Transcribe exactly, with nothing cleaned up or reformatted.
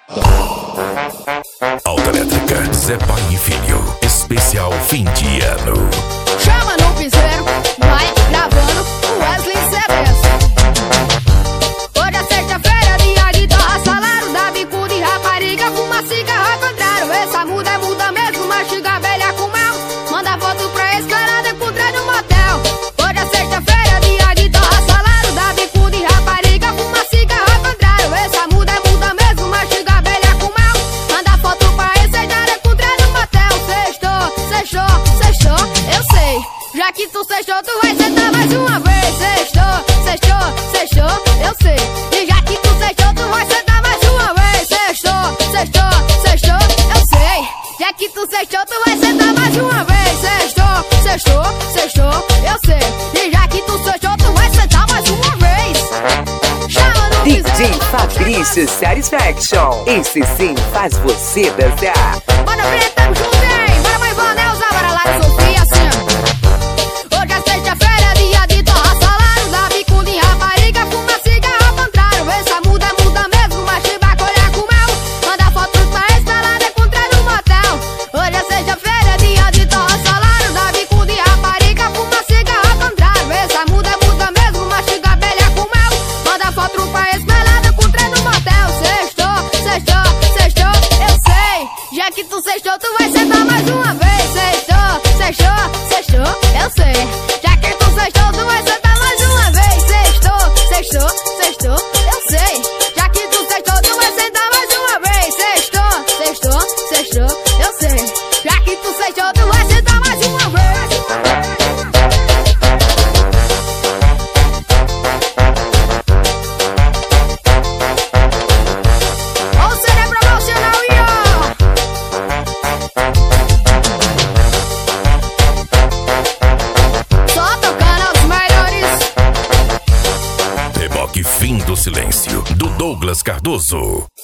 Autoelétrica, Zé Pai e Filho, especial fim de ano. Chama no piseiro, vai gravando o Wesley Cereço. Hoje é sexta-feira, dia de torra, salário da bicuda e rapariga, fuma cigarro ao contrário. Essa muda é muda mesmo, mastiga a velha com mel. Manda foto pra esse cara de encontrar no motel. Hoje é sexta-feira, dia de torra, salário da bicuda e rapariga, fuma cigarro ao contrário. Essa muda é muda mesmo, mastiga a velha com mel. Manda foto pra esse cara de encontrar no motel. Sextou, sextou, sextou, eu sei. Já que tu sextou, tu vai sentar mais uma vez. Sextou, sextou, sextou, eu sei. E já que tu sextou, tu vai sentar mais uma vez. Sextou, sextou, sextou, eu sei. Já que tu sextou, tu vai sentar mais uma vez. Sextou, sextou, sextou, eu sei. E já que tu sextou, tu vai sentar mais uma vez. Chama no D J Fabrício Satisfaction. Esse sim faz você dançar. Bora, Breta, tamo junto, hein? Bora, mãe, Vanel, Zabara, Lara, Sofia, assim, ó. Hoje é sexta-feira, dia de torra, salário da bicuda e rapariga, fuma cigarro ao contrário. Essa muda é muda mesmo, mas te vai colher com mel. Manda fotos pra esse ela de encontrar no motel. Hoje é sexta-feira, dia de torra, salário da bicuda e rapariga, fuma cigarro ao contrário. Essa muda é muda mesmo, mas te abelha com mel. Manda foto pra esse ela de encontrar no motel. Sextou, sextou, sextou, eu sei. Já que tu sextou, tu vai sentar mais uma vez. Sextou, sextou, sextou, eu sei. Já que tu sextou, tu vai sentar mais uma vez. Sextou, sextou, sextou, eu sei. Já que tu sextou, tu vai sentar mais uma vez. Sextou, sextou, sextou, eu sei. Já que tu sextou, tu vai sentar mais uma vez. Ó o cerebro emocional e ó. Só tocando os melhores. Reboque Fim do Silêncio, do Douglas Cardoso.